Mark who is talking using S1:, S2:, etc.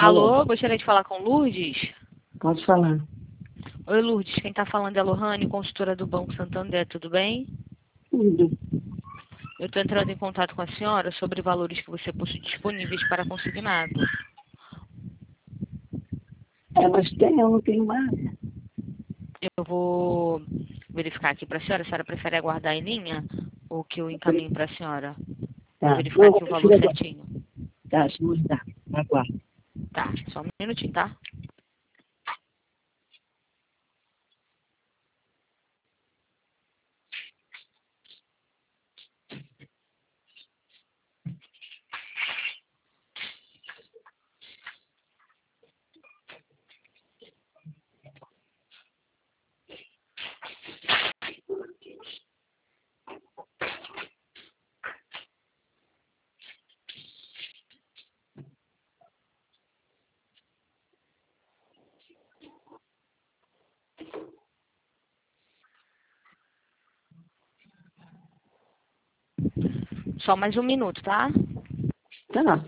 S1: Alô?
S2: Alô, gostaria de falar com Lourdes?
S1: Pode falar.
S2: Oi, Lourdes, quem está falando é a Lohane, consultora do Banco Santander, tudo bem?
S1: Tudo.
S2: Eu estou entrando em contato com a senhora sobre valores que você possui disponíveis para consignado.
S1: Elas têm, eu não tenho mais.
S2: Eu vou verificar aqui para a senhora prefere aguardar em linha ou que eu encaminho para a senhora? Vou
S1: Tá.
S2: verificar
S1: Não, eu
S2: aqui o valor
S1: prefiro agora.
S2: certinho.
S1: Tá, vamos dar. Aguardo.
S2: Tá, só um minutinho, tá? Só mais um minuto, tá?
S1: Tá.